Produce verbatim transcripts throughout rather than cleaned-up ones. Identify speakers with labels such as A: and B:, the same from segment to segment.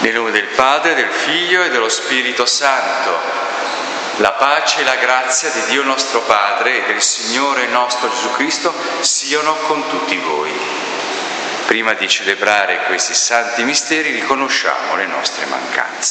A: Nel nome del Padre, del Figlio e dello Spirito Santo, la pace e la grazia di Dio nostro Padre e del Signore nostro Gesù Cristo siano con tutti voi. Prima di celebrare questi santi misteri riconosciamo le nostre mancanze.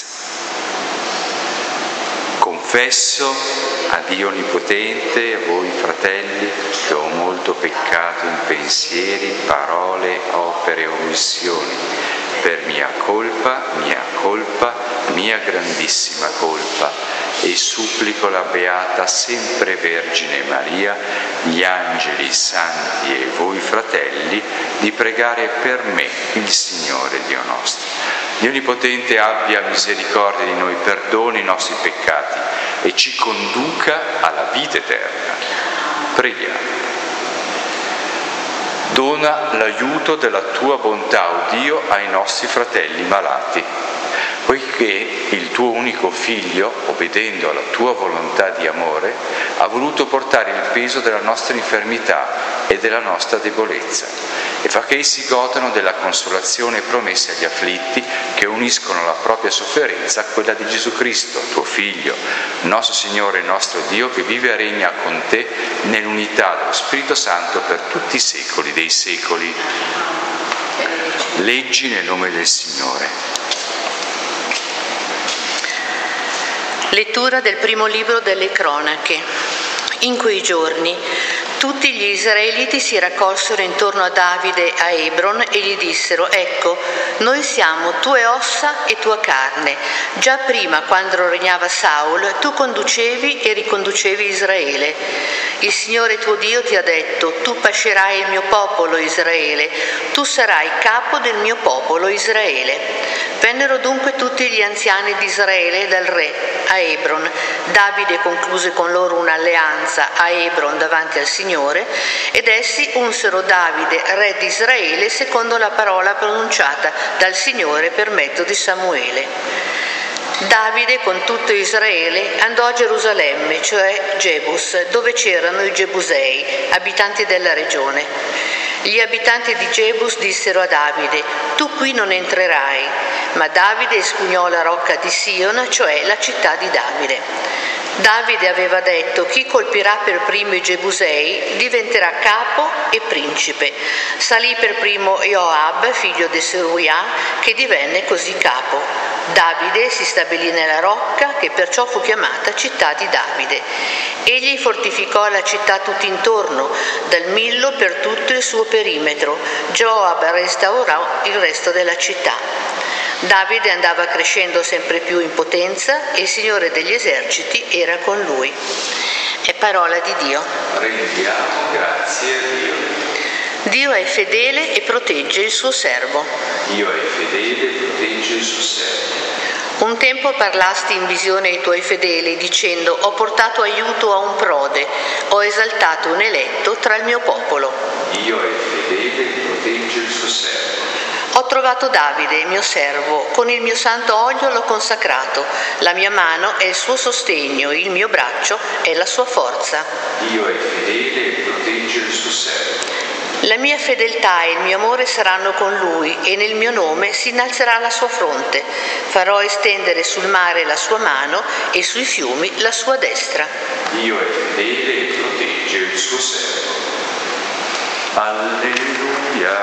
A: Confesso a Dio Onnipotente e a voi fratelli che ho molto peccato in pensieri, parole, opere e omissioni, per mia colpa, mia colpa, mia grandissima colpa, e supplico la Beata Sempre Vergine Maria, gli angeli, i santi e voi fratelli di pregare per me il Signore Dio nostro. Dio Onnipotente abbia misericordia di noi, perdoni i nostri peccati e ci conduca alla vita eterna. Preghiamo. Dona l'aiuto della tua bontà, o Dio, ai nostri fratelli malati, poiché il tuo unico Figlio, obbedendo alla tua volontà di amore, ha voluto portare il peso della nostra infermità e della nostra debolezza, e fa che essi godano della consolazione promessa agli afflitti, che uniscono la propria sofferenza a quella di Gesù Cristo, tuo Figlio, nostro Signore e nostro Dio, che vive e regna con te nell'unità dello Spirito Santo per tutti i secoli dei secoli. Leggi nel nome del Signore.
B: Lettura del primo libro delle Cronache. In quei giorni tutti gli israeliti si raccolsero intorno a Davide a Hebron e gli dissero: ecco, noi siamo tue ossa e tua carne. Già prima, quando regnava Saul, tu conducevi e riconducevi Israele. Il Signore tuo Dio ti ha detto: tu pascerai il mio popolo Israele, tu sarai capo del mio popolo Israele. Vennero dunque tutti gli anziani di Israele dal re a Hebron. Davide concluse con loro un'alleanza a Hebron davanti al Signore, ed essi unsero Davide re di Israele secondo la parola pronunciata dal Signore per mezzo di Samuele. Davide con tutto Israele andò a Gerusalemme, cioè Gebus, dove c'erano i Gebusei, abitanti della regione. Gli abitanti di Gebus dissero a Davide: tu qui non entrerai. Ma Davide espugnò la rocca di Sion, cioè la città di Davide. Davide aveva detto: chi colpirà per primo i Gebusei diventerà capo e principe. Salì per primo Joab, figlio di Seruia, che divenne così capo. Davide si stabilì nella rocca, che perciò fu chiamata città di Davide. Egli fortificò la città tutt'intorno, dal Millo per tutto il suo perimetro. Joab restaurò il resto della città. Davide andava crescendo sempre più in potenza e il Signore degli eserciti era con lui. È parola di Dio.
A: Rendiamo grazie a Dio.
B: Dio è fedele e protegge il suo servo.
A: Dio è fedele e protegge il suo servo.
B: Un tempo parlasti in visione ai tuoi fedeli, dicendo: ho portato aiuto a un prode, ho esaltato un eletto tra il mio popolo.
A: Dio è fedele e protegge il suo servo.
B: Ho trovato Davide, mio servo, con il mio santo olio l'ho consacrato. La mia mano è il suo sostegno, il mio braccio è la sua forza.
A: Dio è fedele e protegge il suo servo.
B: La mia fedeltà e il mio amore saranno con lui, e nel mio nome si innalzerà la sua fronte. Farò estendere sul mare la sua mano e sui fiumi la sua destra.
A: Dio è fedele e protegge il suo servo. Alleluia,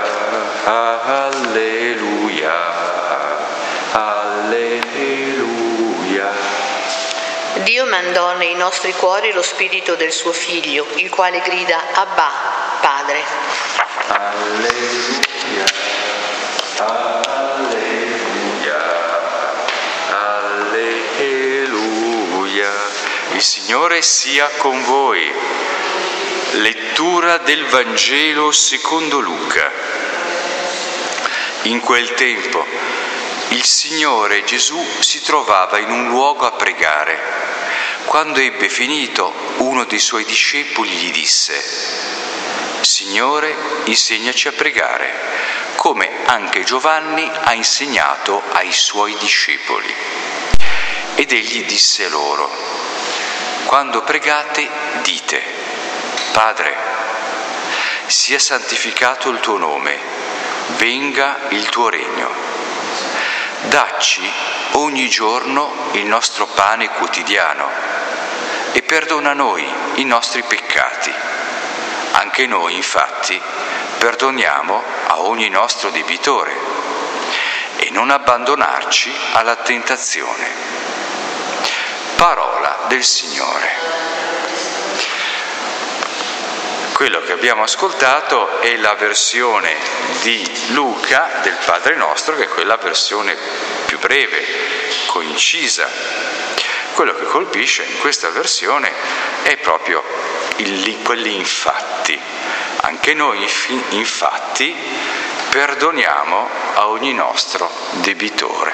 A: alleluia, alleluia.
B: Dio mandò nei nostri cuori lo spirito del suo Figlio, il quale grida: Abba, Padre.
A: Alleluia, alleluia, alleluia. Il Signore sia con voi. Lettura del Vangelo secondo Luca. In quel tempo il Signore Gesù si trovava in un luogo a pregare. Quando ebbe finito, uno dei suoi discepoli gli disse: Signore, insegnaci a pregare, come anche Giovanni ha insegnato ai suoi discepoli. Ed egli disse loro: quando pregate, dite: Padre, sia santificato il tuo nome, venga il tuo regno. dacci ogni giorno il nostro pane quotidiano e perdona a noi i nostri peccati. Anche noi, infatti, perdoniamo a ogni nostro debitore e non abbandonarci alla tentazione. Parola del Signore. Quello che abbiamo ascoltato è la versione di Luca del Padre Nostro, che è quella versione più breve, concisa. Quello che colpisce in questa versione è proprio il, quelli infatti. Anche noi infatti perdoniamo a ogni nostro debitore.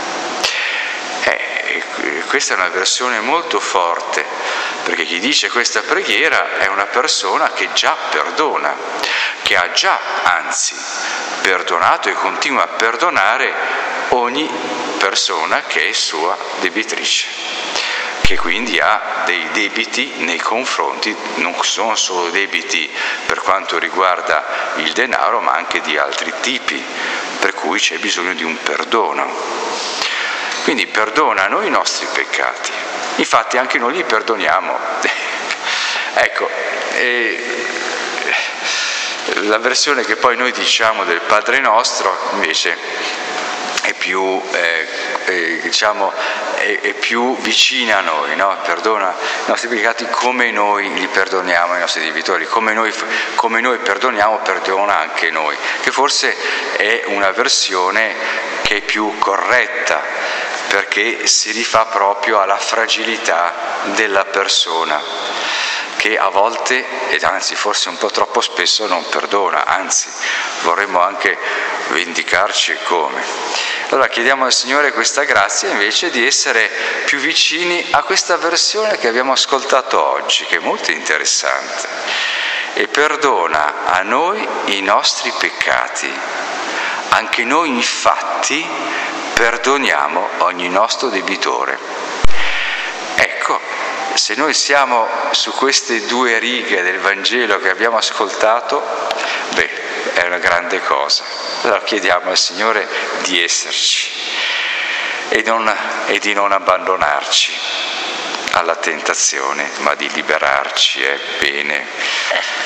A: Eh, questa è una versione molto forte, perché chi dice questa preghiera è una persona che già perdona, che ha già, anzi, perdonato e continua a perdonare ogni persona che è sua debitrice, che quindi ha dei debiti nei confronti, non sono solo debiti per quanto riguarda il denaro, ma anche di altri tipi, per cui c'è bisogno di un perdono. Quindi perdona a noi i nostri peccati, infatti anche noi li perdoniamo. Ecco, eh, la versione che poi noi diciamo del Padre Nostro invece è più, eh, eh, diciamo, è, è più vicina a noi, no? Perdona i nostri peccati come noi li perdoniamo ai nostri debitori, come noi, come noi perdoniamo, perdona anche noi, che forse è una versione che è più corretta, perché si rifà proprio alla fragilità della persona, che a volte, ed anzi forse un po' troppo spesso, non perdona, anzi vorremmo anche vendicarci come. Allora chiediamo al Signore questa grazia invece di essere più vicini a questa versione che abbiamo ascoltato oggi, che è molto interessante. E perdona a noi i nostri peccati. Anche noi infatti perdoniamo ogni nostro debitore. Ecco, se noi siamo su queste due righe del Vangelo che abbiamo ascoltato, beh, è una grande cosa. Allora chiediamo al Signore di esserci e, non, e di non abbandonarci alla tentazione, ma di liberarci, è bene.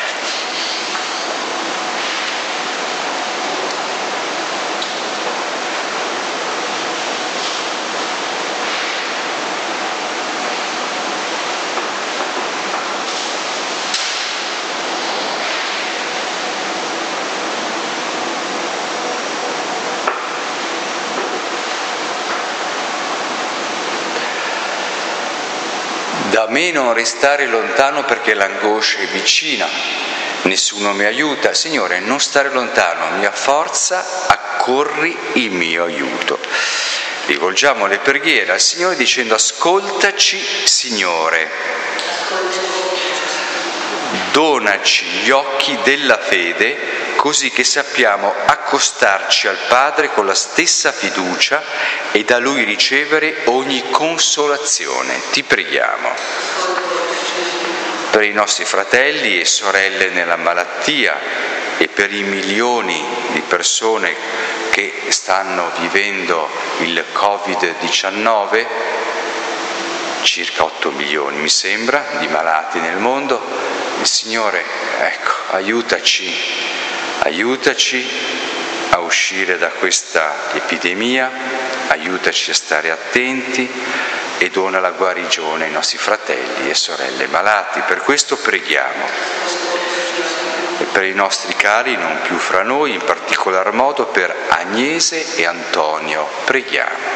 A: Da me non restare lontano perché l'angoscia è vicina, nessuno mi aiuta. Signore, non stare lontano, mia forza, accorri il mio aiuto. Rivolgiamo le preghiere al Signore dicendo: ascoltaci, Signore, donaci gli occhi della fede, così che sappiamo accostarci al Padre con la stessa fiducia e da Lui ricevere ogni consolazione. Ti preghiamo. Per i nostri fratelli e sorelle nella malattia e per i milioni di persone che stanno vivendo il covid diciannove, circa otto milioni mi sembra di malati nel mondo, il Signore, ecco, aiutaci. Aiutaci a uscire da questa epidemia, aiutaci a stare attenti e dona la guarigione ai nostri fratelli e sorelle malati. Per questo preghiamo. E per i nostri cari non più fra noi, in particolar modo per Agnese e Antonio, preghiamo.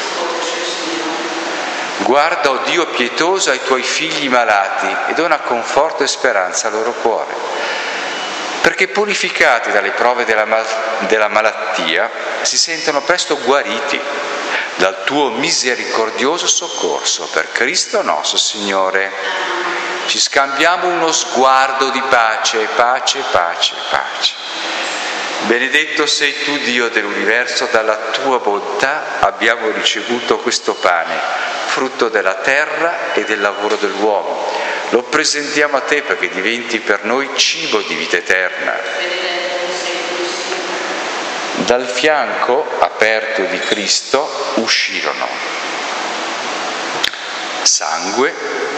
A: Guarda, o Dio pietoso, ai tuoi figli malati e dona conforto e speranza al loro cuore, perché purificati dalle prove della, mal- della malattia si sentono presto guariti dal tuo misericordioso soccorso. Per Cristo nostro Signore. Ci scambiamo uno sguardo di pace, pace, pace, pace. Benedetto sei tu, Dio dell'universo, dalla tua bontà abbiamo ricevuto questo pane, frutto della terra e del lavoro dell'uomo. Lo presentiamo a te perché diventi per noi cibo di vita eterna. Dal fianco aperto di Cristo uscirono sangue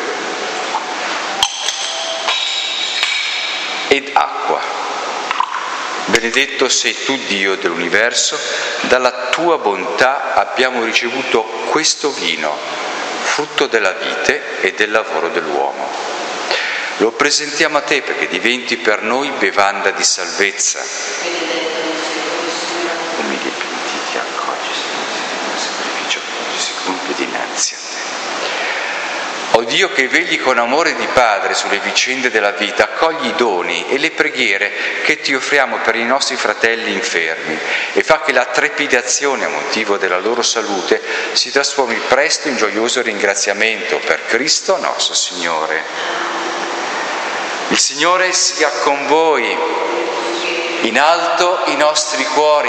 A: ed acqua. Benedetto sei tu, Dio dell'universo, dalla tua bontà abbiamo ricevuto questo vino, frutto della vite e del lavoro dell'uomo. Lo presentiamo a te perché diventi per noi bevanda di salvezza. Umili e pentiti, accogli, il sacrificio che si compie dinanzi a te. O Dio che vegli con amore di Padre sulle vicende della vita, accogli i doni e le preghiere che ti offriamo per i nostri fratelli infermi e fa che la trepidazione a motivo della loro salute si trasformi presto in gioioso ringraziamento per Cristo nostro Signore. Il Signore sia con voi, in alto i nostri cuori.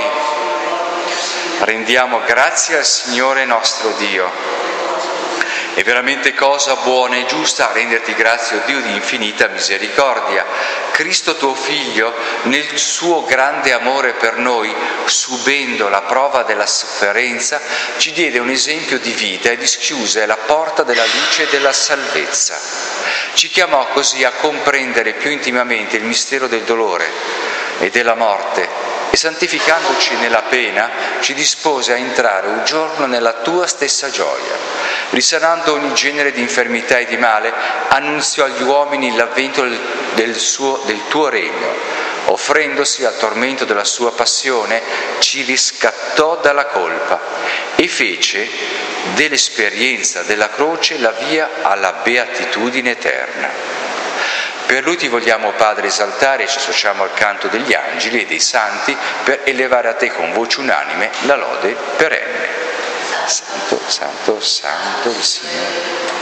A: Rendiamo grazie al Signore nostro Dio. È veramente cosa buona e giusta renderti grazie, o Dio di infinita misericordia. Cristo tuo Figlio, nel suo grande amore per noi, subendo la prova della sofferenza, ci diede un esempio di vita e dischiuse la porta della luce e della salvezza. Ci chiamò così a comprendere più intimamente il mistero del dolore e della morte, e santificandoci nella pena ci dispose a entrare un giorno nella tua stessa gioia. Risanando ogni genere di infermità e di male, annunziò agli uomini l'avvento del, del, suo, del tuo regno. Offrendosi al tormento della sua passione, ci riscattò dalla colpa e fece dell'esperienza della croce la via alla beatitudine eterna. Per Lui ti vogliamo, Padre, esaltare e ci associamo al canto degli angeli e dei santi per elevare a te con voce unanime la lode perenne. Santo, santo, santo il Signore.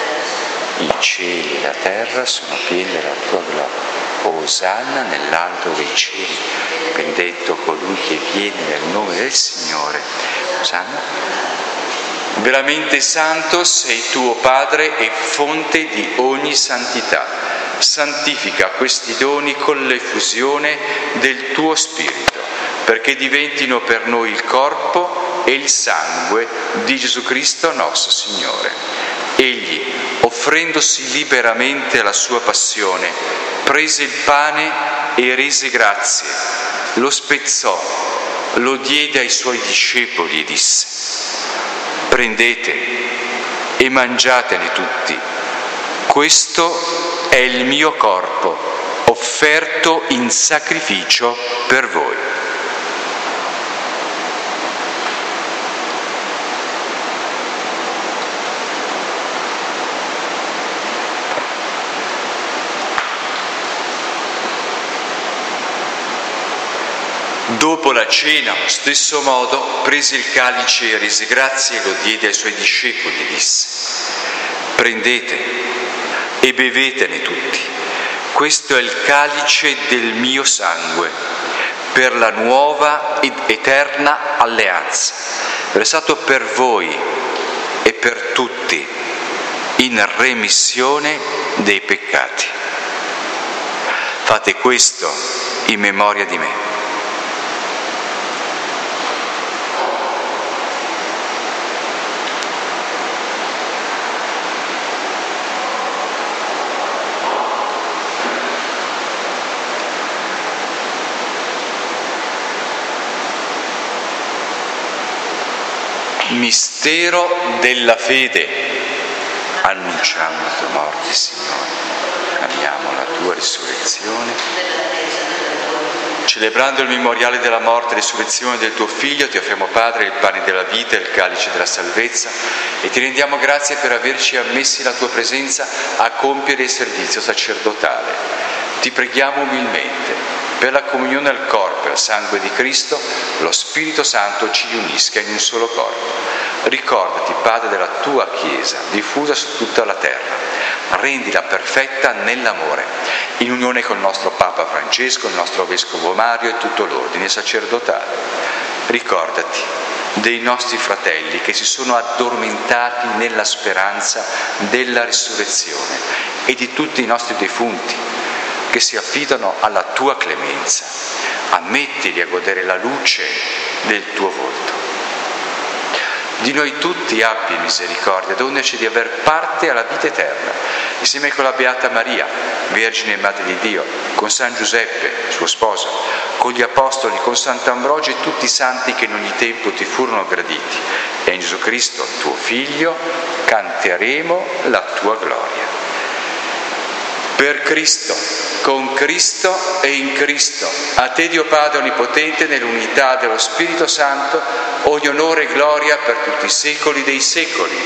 A: I cieli e la terra sono pieni della tua gloria. Osanna nell'alto dei cieli. Benedetto colui che viene nel nome del Signore. Osanna. Veramente santo sei tu, Padre, e fonte di ogni santità. Santifica questi doni con l'effusione del tuo Spirito, perché diventino per noi il corpo e il sangue di Gesù Cristo nostro Signore. Egli, offrendosi liberamente alla sua passione, prese il pane e rese grazie, lo spezzò, lo diede ai suoi discepoli e disse: prendete e mangiatene tutti, questo è il mio corpo, offerto in sacrificio per voi. Dopo la cena, allo stesso modo, prese il calice e rese grazie e lo diede ai suoi discepoli e disse: prendete e bevetene tutti. Questo è il calice del mio sangue, per la nuova ed eterna alleanza, versato per voi e per tutti, in remissione dei peccati. Fate questo in memoria di me. Mistero della fede. Annunciamo la tua morte, Signore, amiamo la tua risurrezione. Celebrando il memoriale della morte e risurrezione del tuo Figlio, ti offriamo, Padre, il pane della vita e il calice della salvezza e ti rendiamo grazie per averci ammessi la tua presenza a compiere il servizio sacerdotale. Ti preghiamo umilmente, per la comunione al corpo e al sangue di Cristo, lo Spirito Santo ci unisca in un solo corpo. Ricordati, Padre, della tua Chiesa, diffusa su tutta la terra. Rendila perfetta nell'amore, in unione con il nostro Papa Francesco, il nostro Vescovo Mario e tutto l'ordine sacerdotale. Ricordati dei nostri fratelli che si sono addormentati nella speranza della risurrezione e di tutti i nostri defunti che si affidano alla tua clemenza. Ammettili a godere la luce del tuo volto. Di noi tutti abbi misericordia, donaci di aver parte alla vita eterna, insieme con la Beata Maria, Vergine e Madre di Dio, con San Giuseppe, suo sposo, con gli Apostoli, con Sant'Ambrogio e tutti i santi che in ogni tempo ti furono graditi. E in Gesù Cristo, tuo Figlio, canteremo la tua gloria. Per Cristo, con Cristo e in Cristo, a te Dio Padre Onnipotente, nell'unità dello Spirito Santo, ogni onore e gloria per tutti i secoli dei secoli.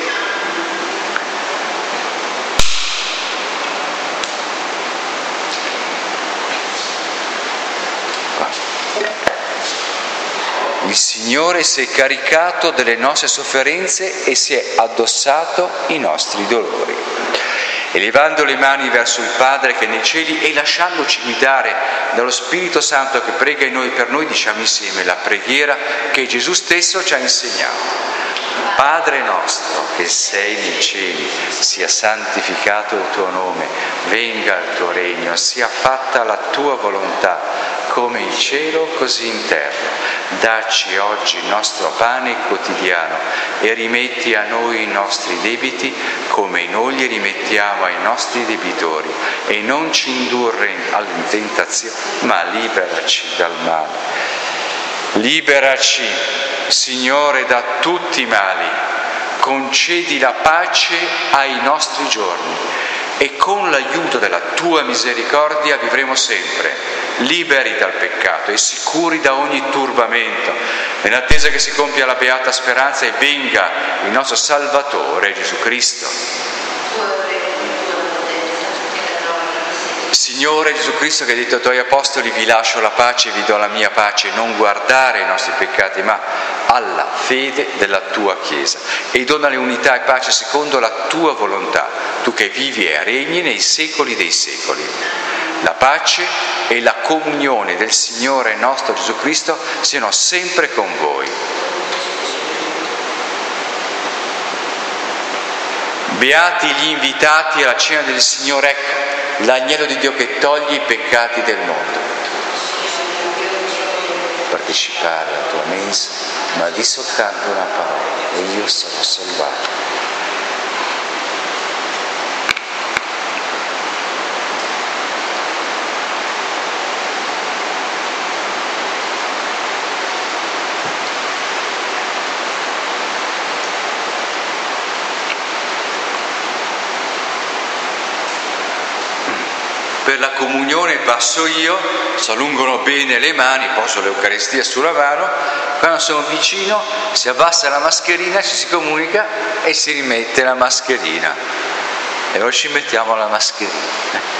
A: Il Signore si è caricato delle nostre sofferenze e si è addossato i nostri dolori. Elevando le mani verso il Padre che è nei cieli e lasciandoci guidare dallo Spirito Santo che prega in noi per noi, diciamo insieme la preghiera che Gesù stesso ci ha insegnato. Padre nostro che sei nei cieli, sia santificato il tuo nome, venga il tuo regno, sia fatta la tua volontà, come in cielo così in terra. Dacci oggi il nostro pane quotidiano e rimetti a noi i nostri debiti come noi li rimettiamo ai nostri debitori, e non ci indurre in tentazione, ma liberaci dal male. Liberaci, Signore, da tutti i mali, concedi la pace ai nostri giorni e con l'aiuto della tua misericordia vivremo sempre liberi dal peccato e sicuri da ogni turbamento, nell'attesa che si compia la beata speranza e venga il nostro Salvatore Gesù Cristo. Signore Gesù Cristo, che hai detto ai tuoi apostoli: vi lascio la pace, vi do la mia pace, non guardare ai nostri peccati ma alla fede della tua Chiesa, e dona unità e pace secondo la tua volontà, tu che vivi e regni nei secoli dei secoli. La pace e la comunione del Signore nostro Gesù Cristo siano sempre con voi. Beati gli invitati alla cena del Signore, ecco, l'agnello di Dio che toglie i peccati del mondo. Partecipare alla tua mensa, ma di soltanto una parola e io sarò salvato. Per la comunione passo io, si allungano bene le mani, poso l'Eucaristia sulla mano, quando sono vicino si abbassa la mascherina, ci si comunica e si rimette la mascherina. E noi ci mettiamo la mascherina.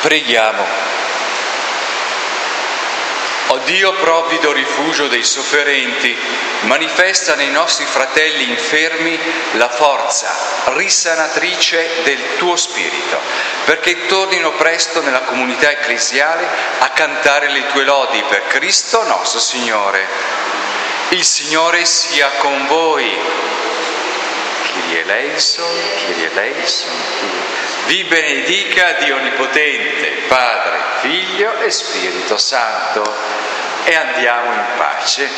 A: Preghiamo. O Dio provvido rifugio dei sofferenti, manifesta nei nostri fratelli infermi la forza risanatrice del tuo Spirito, perché tornino presto nella comunità ecclesiale a cantare le tue lodi per Cristo nostro Signore. Il Signore sia con voi. Kyrie eleison, Kyrie eleison, vi benedica Dio Onnipotente, Padre, Figlio e Spirito Santo. E andiamo in pace.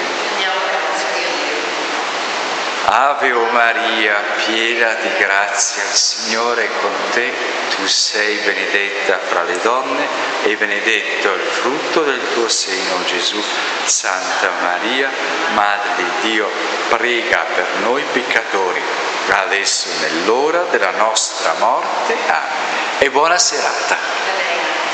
A: Ave o Maria, piena di grazia, il Signore è con te. Tu sei benedetta fra le donne e benedetto il frutto del tuo seno, Gesù. Santa Maria, Madre di Dio, prega per noi peccatori, adesso e nell'ora della nostra morte. Amen. E buona serata.